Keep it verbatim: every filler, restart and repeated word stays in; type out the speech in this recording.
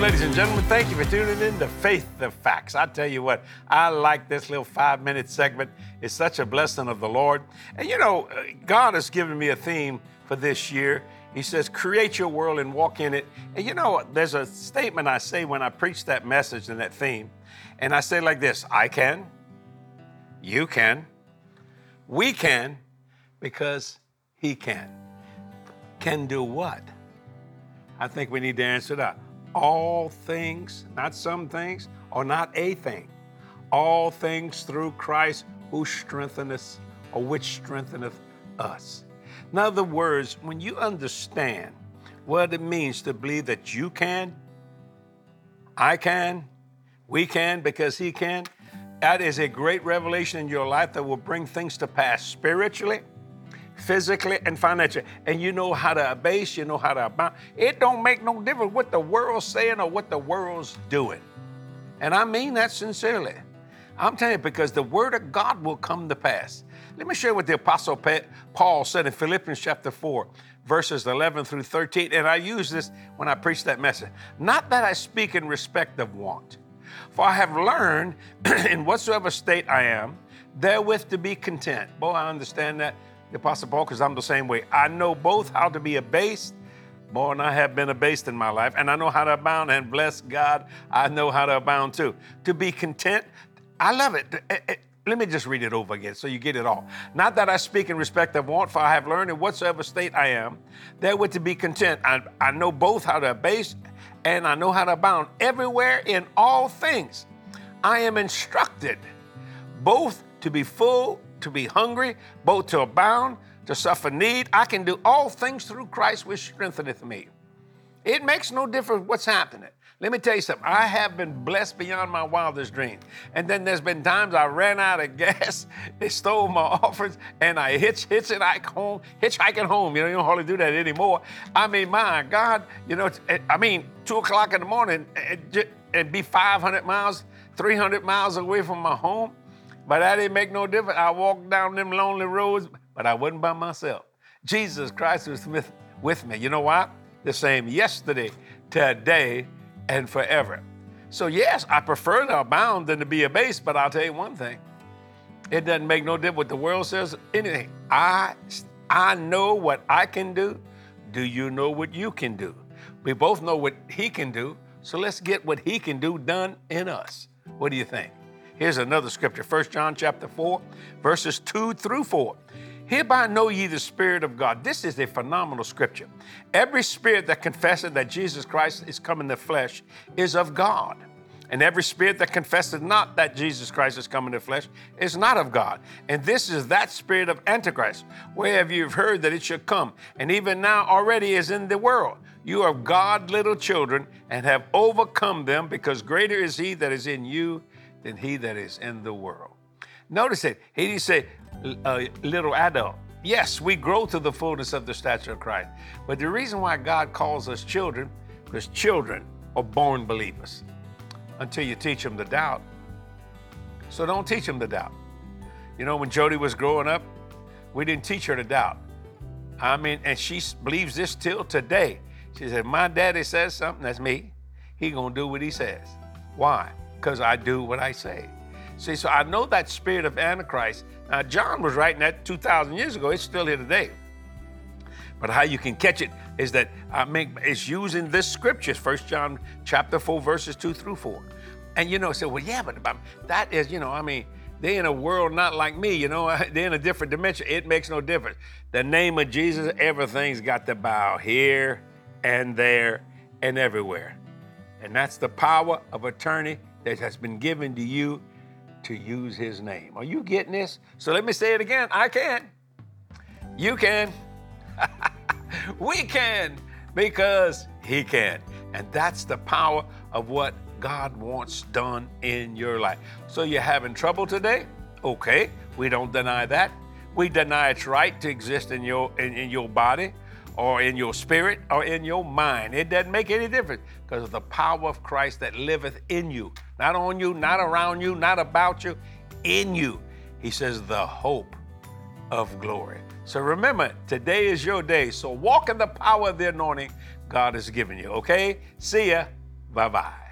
ladies and gentlemen. Thank you for tuning in to Faith the Facts. I tell you what, I like this little five-minute segment. It's such a blessing of the Lord. And you know, God has given me a theme for this year. He says, create your world and walk in it. And you know, there's a statement I say when I preach that message and that theme. And I say like this: I can, you can, we can, because He can. Can do what? I think we need to answer that. All things, not some things, or not a thing. All things through Christ who strengtheneth, or which strengtheneth us. In other words, when you understand what it means to believe that you can, I can, we can because He can, that is a great revelation in your life that will bring things to pass spiritually, physically, and financially. And you know how to abase, you know how to abound. It don't make no difference what the world's saying or what the world's doing. And I mean that sincerely. I'm telling you, because the word of God will come to pass. Let me share what the Apostle Paul said in Philippians chapter four, verses eleven through thirteen. And I use this when I preach that message. Not that I speak in respect of want, for I have learned in whatsoever state I am, therewith to be content. Boy, I understand that, the Apostle Paul, because I'm the same way. I know both how to be abased, boy, and I have been abased in my life, and I know how to abound, and bless God, I know how to abound too. To be content, I love it. It- it- Let me just read it over again so you get it all. Not that I speak in respect of want, for I have learned in whatsoever state I am, therewith to be content. I, I know both how to abase and I know how to abound. Everywhere in all things, I am instructed both to be full, to be hungry, both to abound, to suffer need. I can do all things through Christ which strengtheneth me. It makes no difference what's happening. Let me tell you something. I have been blessed beyond my wildest dreams. And then there's been times I ran out of gas, they stole my offerings, and I hitch, hitchhike home, hitchhiking home. You know, you don't hardly do that anymore. I mean, my God, you know, I mean, two o'clock in the morning, it'd be five hundred miles, three hundred miles away from my home. But that didn't make no difference. I walked down them lonely roads, but I wasn't by myself. Jesus Christ was with, with me. You know why? The same yesterday, today, and forever. So yes, I prefer to abound than to be abased, but I'll tell you one thing. It doesn't make no difference what the world says, anything. I, I know what I can do. Do you know what you can do? We both know what He can do, so let's get what He can do done in us. What do you think? Here's another scripture, First John chapter four, verses two through four. Hereby know ye the Spirit of God. This is a phenomenal scripture. Every spirit that confesseth that Jesus Christ is come in the flesh is of God. And every spirit that confesseth not that Jesus Christ is come in the flesh is not of God. And this is that spirit of Antichrist, whereof you've heard that it should come, and even now already is in the world. You are God, little children, and have overcome them, because greater is He that is in you than he that is in the world. Notice it. He didn't say uh, little adult. Yes, we grow to the fullness of the stature of Christ. But the reason why God calls us children, because children are born believers until you teach them to doubt. So don't teach them to doubt. You know, when Jody was growing up, we didn't teach her to doubt. I mean, and she believes this till today. She said, my daddy says something, that's me. He gonna do what he says. Why? Because I do what I say. See, so I know that spirit of Antichrist. Now, John was writing that two thousand years ago. It's still here today. But how you can catch it is that I mean, it's using this scriptures, First John chapter four, verses two through four. And you know, say, well, yeah, but that is, you know, I mean, they're in a world not like me, you know, they're in a different dimension. It makes no difference. The name of Jesus, everything's got to bow here and there and everywhere. And that's the power of attorney that has been given to you to use His name. Are you getting this? So let me say it again. I can. You can. We can, because He can. And that's the power of what God wants done in your life. So you're having trouble today? Okay, we don't deny that. We deny its right to exist in your in, in your body, or in your spirit, or in your mind. It doesn't make any difference, because of the power of Christ that liveth in you. Not on you, not around you, not about you, in you. He says the hope of glory. So remember, today is your day. So walk in the power of the anointing God has given you, okay? See ya. Bye-bye.